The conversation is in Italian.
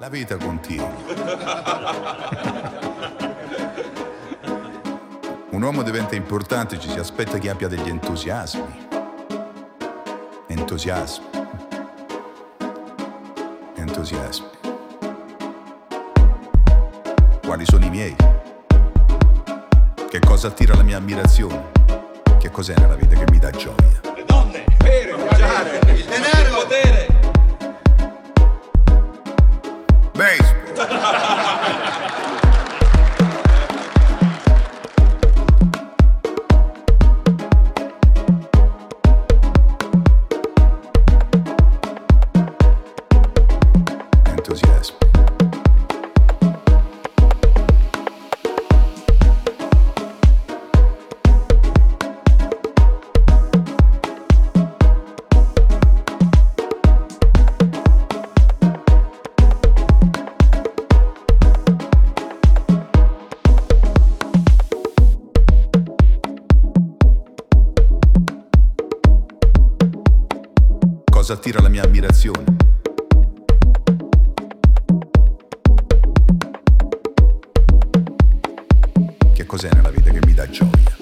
La vita continua. Un uomo diventa importante, ci si aspetta che abbia degli entusiasmi. Entusiasmi. Quali sono i miei? Che cosa attira la mia ammirazione? Che cos'è nella vita che mi dà gioia? Le donne, il bere, mangiare, il denaro, il potere. Entusiasmi. Cosa attira la mia ammirazione? Che cos'è nella vita che mi dà gioia?